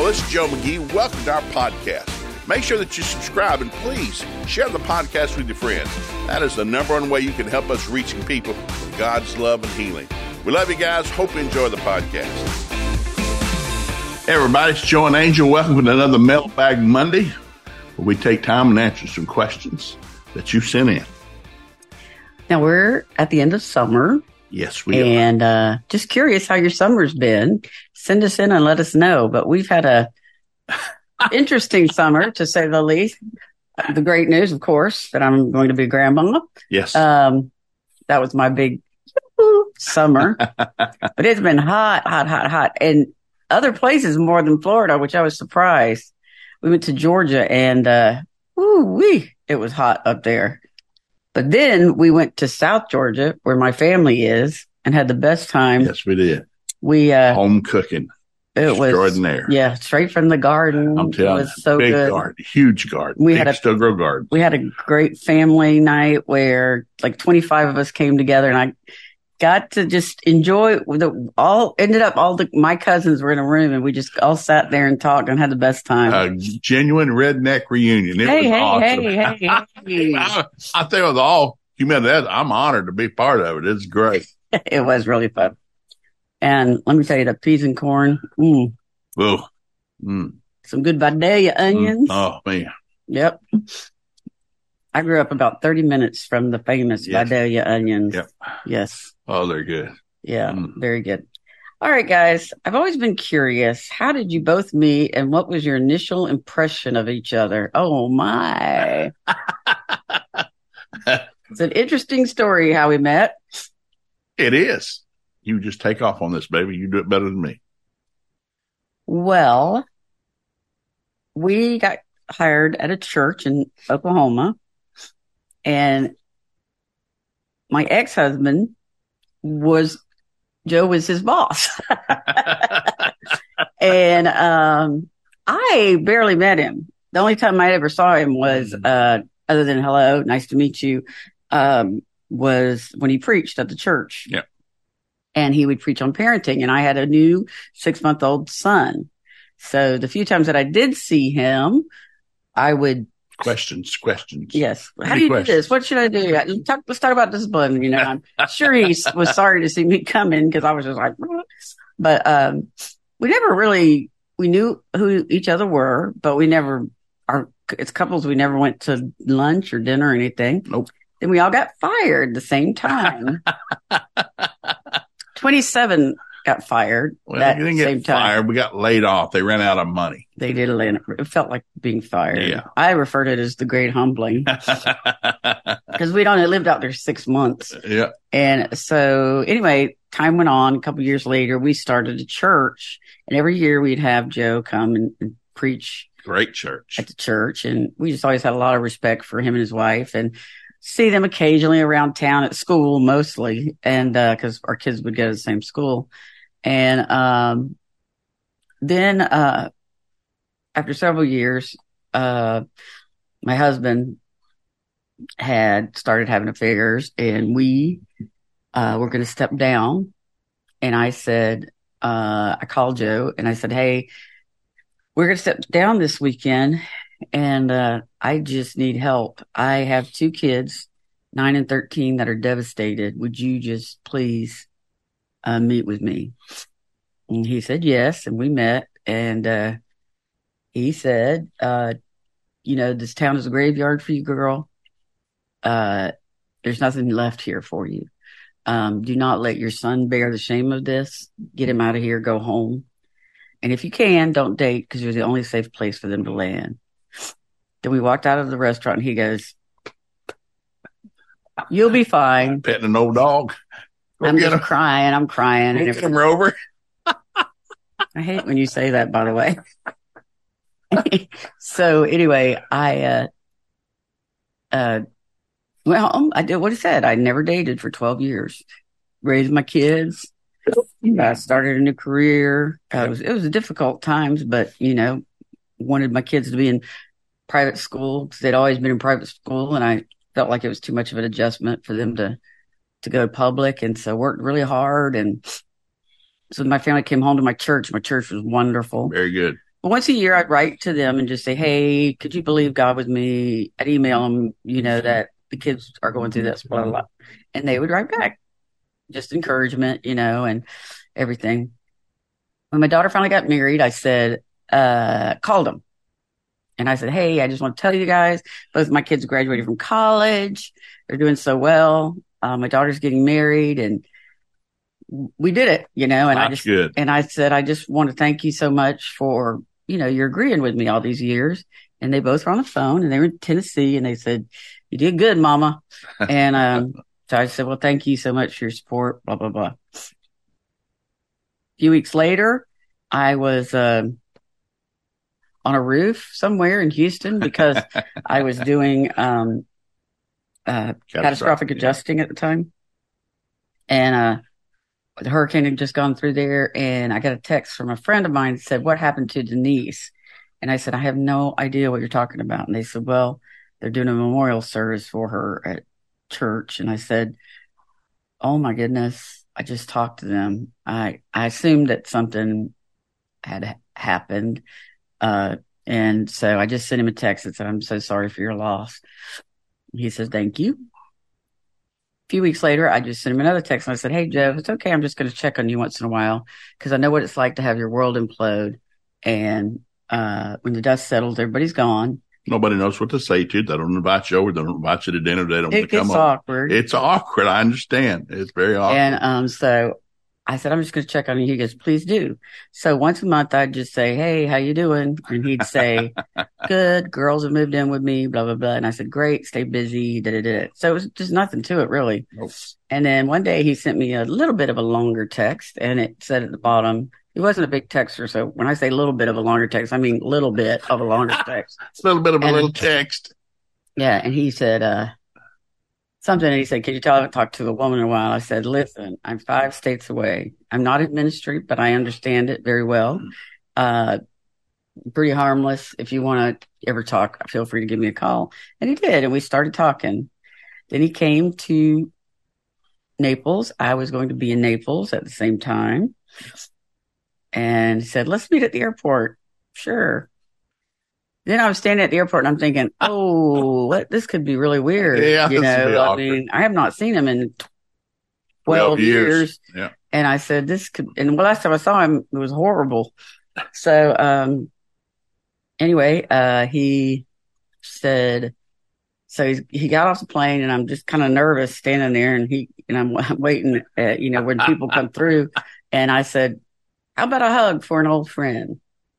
this is Joe McGee. Welcome to our podcast. Make sure that you subscribe and please share the podcast with your friends. That is the number one way you can help us reaching people with God's love and healing. We love you guys. Hope you enjoy the podcast. Hey everybody, it's Joe and Angel. Welcome to another Mailbag Monday, where we take time and answer some questions that you sent in. Now we're at the end of summer. Yes, we are. And just curious how your summer's been. Send us in and let us know. But we've had a interesting summer, to say the least. The great news, of course, that I'm going to be grandma. Yes. That was my big summer. But it's been hot. And other places more than Florida, which I was surprised. We went to Georgia and it was hot up there. But then we went to South Georgia, where my family is, and had the best time. Yes, we did. We home cooking. It was extraordinary. Yeah, straight from the garden. I'm telling you, it was so big good. Garden, huge garden. We had still grow garden. We had a great family night where like 25 of us came together, and I got to just enjoy my cousins were in a room, and we just all sat there and talked and had the best time. A genuine redneck reunion. It was awesome. Hey. I think with all humanity, I'm honored to be part of it. It's great. It was really fun. And let me tell you, the peas and corn. Some good Vidalia onions. Oh, man. Yep. I grew up about 30 minutes from the famous Vidalia onions. Yep. Yes. Oh, they're good. Yeah, very good. All right, guys. I've always been curious. How did you both meet, and what was your initial impression of each other? Oh, my. It's an interesting story how we met. It is. You just take off on this, baby. You do it better than me. Well, we got hired at a church in Oklahoma, and my ex-husband Joe was his boss. And I barely met him. The only time I ever saw him was, other than hello, nice to meet you, was when he preached at the church. Yeah. And he would preach on parenting. And I had a new 6-month-old son. So the few times that I did see him, I would Questions. Yes. How do you do this? What should I do? Let's talk about discipline. I'm sure he was sorry to see me come in because I was just like, but we never really, we knew who each other were, but it's couples. We never went to lunch or dinner or anything. Nope. Then we all got fired at the same time. 27 got fired at the same time. Fired. We got laid off. They ran out of money. They did. It felt like being fired. Yeah. I refer to it as the great humbling because we only lived out there 6 months. Yeah. And so anyway, time went on. A couple years later, we started a church, and every year we'd have Joe come and preach. Great church. At the church. And we just always had a lot of respect for him and his wife, and see them occasionally around town at school, mostly. And, cause our kids would go to the same school. And, then, after several years, my husband had started having affairs, and we, were going to step down. And I said, I called Joe and I said, hey, we're going to step down this weekend, and, I just need help. I have 2 kids, 9 and 13, that are devastated. Would you just please meet with me? And he said yes, and we met. And he said, this town is a graveyard for you, girl. There's nothing left here for you. Do not let your son bear the shame of this. Get him out of here. Go home. And if you can, don't date, because you're the only safe place for them to land. Then we walked out of the restaurant, and he goes, you'll be fine. Petting an old dog. I'm just crying. I'm crying. And come over. I hate when you say that, by the way. So anyway, I did what he said. I never dated for 12 years. Raised my kids. I started a new career. It was difficult times, but, wanted my kids to be in private school because they'd always been in private school, and I felt like it was too much of an adjustment for them to go public. And so worked really hard. And so my family came home to my church. My church was wonderful. Very good. once a year, I'd write to them and just say, "Hey, could you believe God with me?" I'd email them, that the kids are going through this, blah, blah, blah. And they would write back just encouragement, and everything. When my daughter finally got married, I said, called them. And I said, "Hey, I just want to tell you guys, both of my kids graduated from college. They're doing so well. My daughter's getting married and we did it, and That's good. And I said, I just want to thank you so much for, you're agreeing with me all these years." And they both were on the phone and they were in Tennessee and they said, "You did good, Mama." And, so I said, "Well, thank you so much for your support, blah, blah, blah." A few weeks later, I was, on a roof somewhere in Houston because I was doing, catastrophic adjusting at the time. And, the hurricane had just gone through there, and I got a text from a friend of mine that said, "What happened to Denise?" And I said, "I have no idea what you're talking about." And they said, "Well, they're doing a memorial service for her at church." And I said, "Oh my goodness, I just talked to them. I assumed that something had happened. And so I just sent him a text that said, 'I'm so sorry for your loss.'" He said, "Thank you." A few weeks later, I just sent him another text and I said, "Hey, Joe, it's okay. I'm just going to check on you once in a while because I know what it's like to have your world implode. And when the dust settles, everybody's gone. Nobody knows what to say to you. They don't invite you over. They don't invite you to dinner. They don't It come gets over. awkward. It's awkward. I understand. It's very awkward. And so I said, "I'm just going to check on you." He goes, "Please do." So once a month, I'd just say, "Hey, how you doing?" And he'd say, "Good. Girls have moved in with me, blah, blah, blah." And I said, "Great. Stay busy." Da, da, da. So it was just nothing to it, really. Nope. And then one day he sent me a little bit of a longer text, and it said at the bottom, he wasn't a big texter. So when I say a little bit of a longer text, I mean little bit of a longer text. It's a little bit of a little text. Yeah. And he said, something, and he said, "Could you talk to the woman in a while?" I said, "Listen, I'm 5 states away. I'm not in ministry, but I understand it very well. Pretty harmless. If you want to ever talk, feel free to give me a call." And he did. And we started talking. Then he came to Naples. I was going to be in Naples at the same time. And he said, "Let's meet at the airport." Sure. Then I was standing at the airport and I'm thinking, oh, this could be really weird. Yeah, I mean, I have not seen him in 12 years. Yeah. And I said, and the last time I saw him, it was horrible. So, anyway, he said, so he got off the plane and I'm just kind of nervous standing there and I'm waiting, when people come through. And I said, "How about a hug for an old friend?"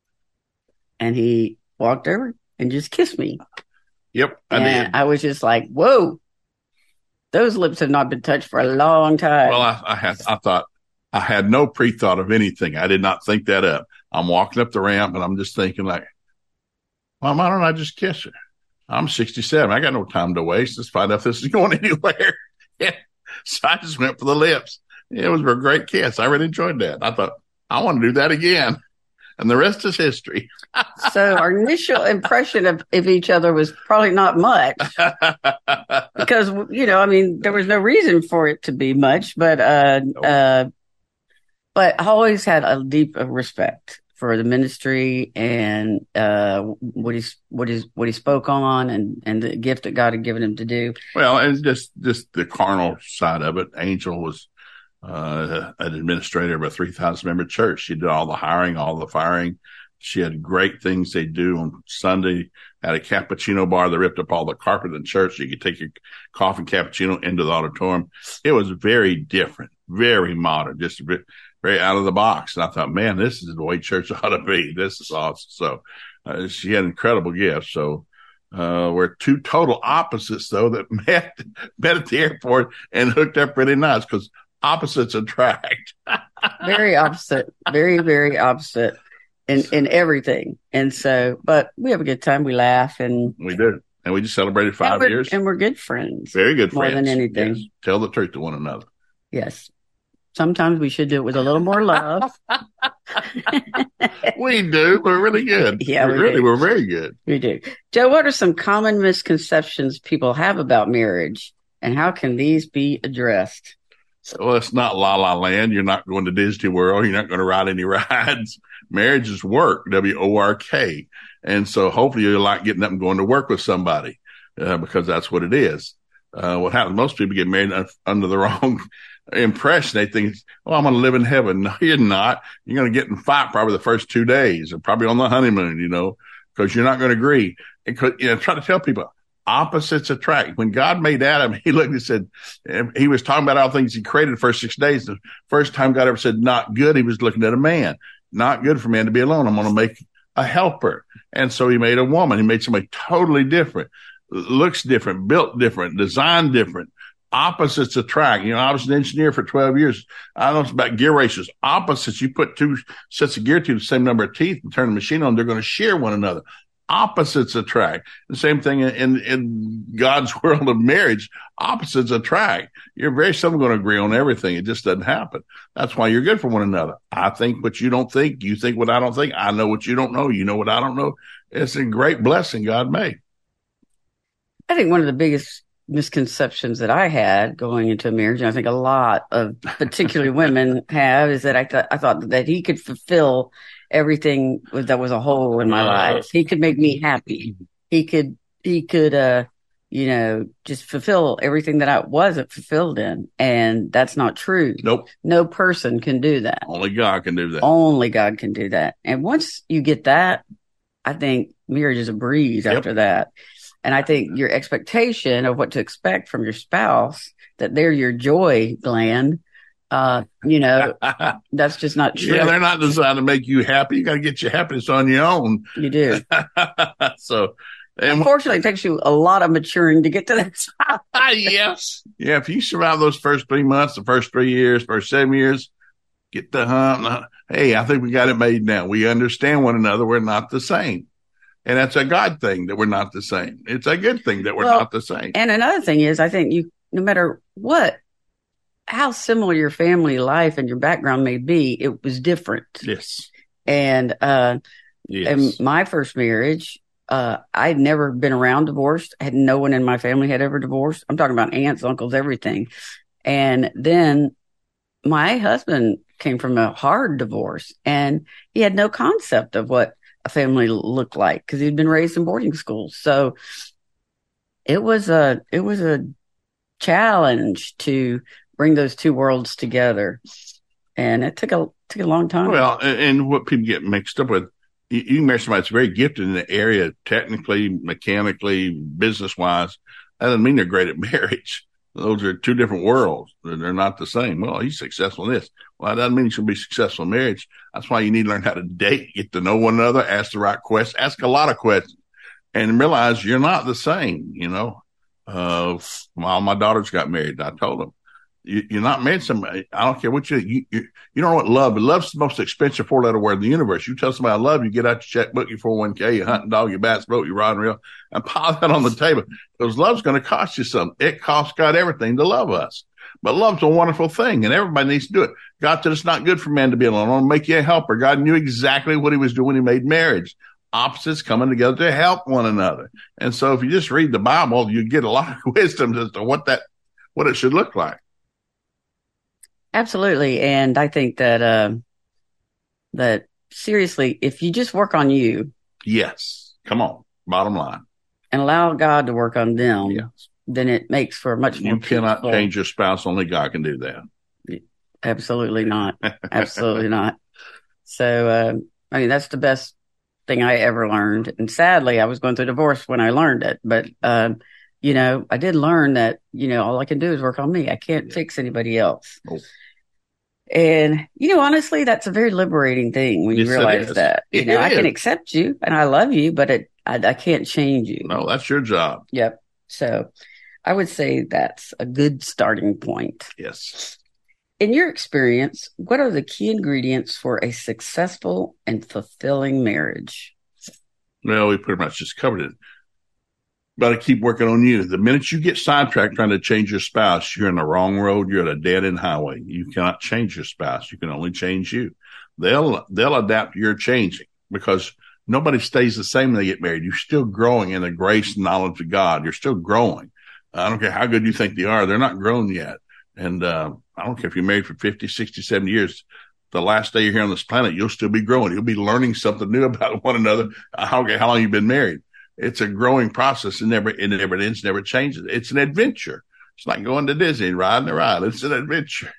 And he walked over and just kissed me. Yep, I did. I was just like, whoa, those lips have not been touched for a long time. Well, I thought I had no pre-thought of anything. I did not think that up. I'm walking up the ramp and I'm just thinking like, well, why don't I just kiss her? I'm 67. I got no time to waste. Let's find out if this is going anywhere. Yeah. So I just went for the lips. It was a great kiss. I really enjoyed that. I thought, I want to do that again. And the rest is history. So our initial impression of each other was probably not much because, there was no reason for it to be much, but I always had a deep respect for the ministry and, what he spoke on and the gift that God had given him to do. Well, and just the carnal side of it. Angel was an administrator of a 3,000 member church. She did all the hiring, all the firing. She had great things they do on Sunday at a cappuccino bar. They ripped up all the carpet in church. You could take your coffee cappuccino into the auditorium. It was very different, very modern, just a bit, very out of the box. And I thought, man, this is the way church ought to be. This is awesome. So she had incredible gifts. So we're two total opposites, though, that met at the airport and hooked up really nice because opposites attract. Very opposite. Very, very opposite in everything. And so, but we have a good time. We laugh and we do. And we just celebrated 5 years. And we're good friends. Very good friends. More than anything. Yes. Tell the truth to one another. Yes. Sometimes we should do it with a little more love. We do. We're really good. Yeah, we're very good. We do. Joe, what are some common misconceptions people have about marriage and how can these be addressed? Well, it's not La La Land. You're not going to Disney World. You're not going to ride any rides. Marriage is work, W-O-R-K. And so hopefully you like getting up and going to work with somebody, because that's what it is. What happens, most people get married under the wrong impression. They think, oh, I'm going to live in heaven. No, you're not. You're going to get in a fight probably the first 2 days, or probably on the honeymoon, because you're not going to agree. And try to tell people, opposites attract. When God made Adam, he looked and said, he was talking about all things he created the first 6 days. The first time God ever said not good, he was looking at a man. Not good for man to be alone. I'm going to make a helper. And so he made a woman. He made somebody totally different, looks different, built different, designed different. Opposites attract. I was an engineer for 12 years. I know it's about gear ratios. Opposites, you put two sets of gear to the same number of teeth and turn the machine on, they're going to share one another. Opposites attract. The same thing in God's world of marriage. Opposites attract. You're very seldom going to agree on everything. It just doesn't happen. That's why you're good for one another. I think what you don't think. You think what I don't think. I know what you don't know. You know what I don't know. It's a great blessing God made. I think one of the biggest misconceptions that I had going into a marriage, and I think a lot of particularly women have, is that I thought that he could fulfill everything that was a hole in my life. He could make me happy. He could, just fulfill everything that I wasn't fulfilled in. And that's not true. Nope. No person can do that. Only God can do that. Only God can do that. And once you get that, I think marriage is a breeze after that. And I think your expectation of what to expect from your spouse, that they're your joy gland, that's just not true. Yeah, they're not designed to make you happy. You got to get your happiness on your own. You do. So, unfortunately, it takes you a lot of maturing to get to that. Yes. Yeah. If you survive those first 3 months, the first 3 years, first 7 years, get the hump. Hey, I think we got it made now. We understand one another. We're not the same. And that's a God thing, that we're not the same. It's a good thing that we're not the same. And another thing is, I think no matter how similar your family life and your background may be, it was different. Yes. And, in my first marriage, I'd never been around divorced. I had no one in my family had ever divorced. I'm talking about aunts, uncles, everything. And then my husband came from a hard divorce, and he had no concept of what a family looked like because he'd been raised in boarding schools. So it was a challenge to bring those two worlds together, and it took a long time. Well, and what people get mixed up with, you can marry somebody that's very gifted in the area, technically, mechanically, business wise. That doesn't mean they're great at marriage. Those are two different worlds. They're not the same. Well, he's successful in this. Well, that doesn't mean he's going to be successful in marriage. That's why you need to learn how to date, get to know one another, ask the right questions, ask a lot of questions, and realize you're not the same. While my daughters got married, I told them, you're not married to somebody. I don't care what you don't know what love is. Love's the most expensive 4-letter word in the universe. You tell somebody I love you, get out your checkbook, your 401k, your hunting dog, your bass boat, your rod and reel, and pile that on the table. Because love's going to cost you something. It costs God everything to love us. But love's a wonderful thing, and everybody needs to do it. God said it's not good for man to be alone. I want to make you a helper. God knew exactly what he was doing when he made marriage. Opposites coming together to help one another. And so if you just read the Bible, you get a lot of wisdom as to what it should look like. Absolutely. And I think that seriously, if you just work on you. Yes. Come on. Bottom line. And allow God to work on them. Yes. Then it makes for a much more peaceful. You cannot change your spouse. Only God can do that. Absolutely not. Absolutely not. So, that's the best thing I ever learned. And sadly, I was going through divorce when I learned it. But, I did learn that, all I can do is work on me. I can't fix anybody else. Oh. And, honestly, that's a very liberating thing when you realize that. I can accept you and I love you, but I can't change you. No, that's your job. Yep. So I would say that's a good starting point. Yes. In your experience, what are the key ingredients for a successful and fulfilling marriage? Well, we pretty much just covered it. Got to keep working on you. The minute you get sidetracked trying to change your spouse, you're in the wrong road. You're at a dead-end highway. You cannot change your spouse. You can only change you. They'll adapt to your changing because nobody stays the same when they get married. You're still growing in the grace and knowledge of God. You're still growing. I don't care how good you think they are. They're not grown yet. And I don't care if you're married for 50, 60, 70 years. The last day you're here on this planet, you'll still be growing. You'll be learning something new about one another. How long you've been married. It's a growing process. It never ends, never changes. It's an adventure. It's like going to Disney, riding a ride. It's an adventure.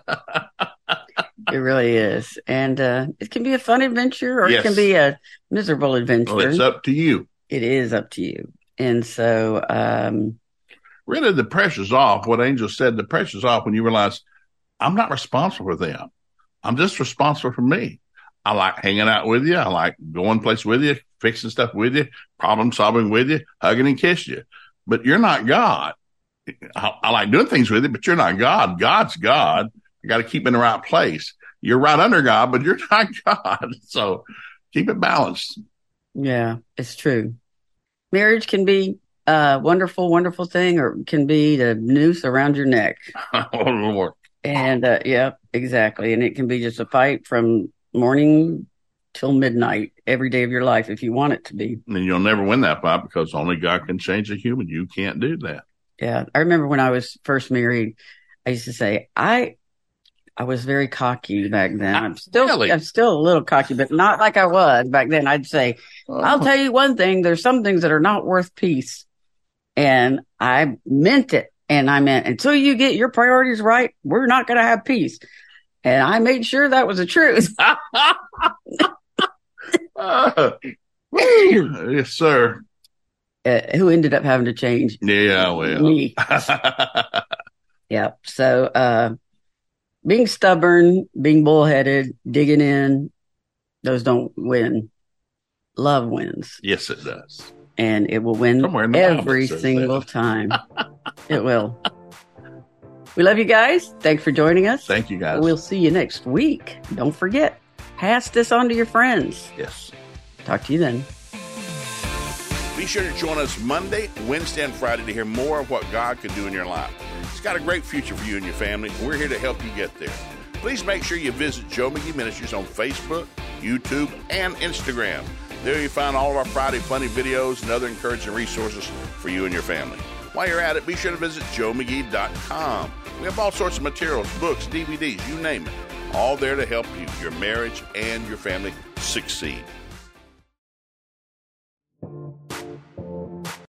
It really is. And it can be a fun adventure, or It can be a miserable adventure. Well, it's up to you. It is up to you. And so really, the pressure's off. What Angel said, the pressure's off when you realize I'm not responsible for them. I'm just responsible for me. I like hanging out with you. I like going places with you, fixing stuff with you, problem solving with you, hugging and kissing you. But you're not God. I like doing things with you, but you're not God. God's God. You got to keep in the right place. You're right under God, but you're not God. So keep it balanced. Yeah, it's true. Marriage can be a wonderful, wonderful thing, or it can be the noose around your neck. Oh, Lord. And yeah, exactly. And it can be just a fight from morning till midnight every day of your life if you want it to be. And you'll never win that fight because only God can change a human. You can't do that. Yeah. I remember when I was first married, I used to say, I was very cocky back then. I'm still a little cocky, but not like I was back then. I'd say, I'll tell you one thing. There's some things that are not worth peace. And I meant it. And I meant, until you get your priorities right, we're not going to have peace. And I made sure that was the truth. Yes, sir. Who ended up having to change? Yeah, well. Me. Yeah. So, being stubborn, being bullheaded, digging in, those don't win. Love wins. Yes, it does. And it will win every single time. It will. We love you guys. Thanks for joining us. Thank you, guys. We'll see you next week. Don't forget, pass this on to your friends. Yes. Talk to you then. Be sure to join us Monday, Wednesday, and Friday to hear more of what God can do in your life. It's got a great future for you and your family. We're here to help you get there. Please make sure you visit Joe McGee Ministries on Facebook, YouTube, and Instagram. There you find all of our Friday funny videos and other encouraging resources for you and your family. While you're at it, be sure to visit joemcgee.com. We have all sorts of materials, books, DVDs, you name it, all there to help you, your marriage, and your family succeed.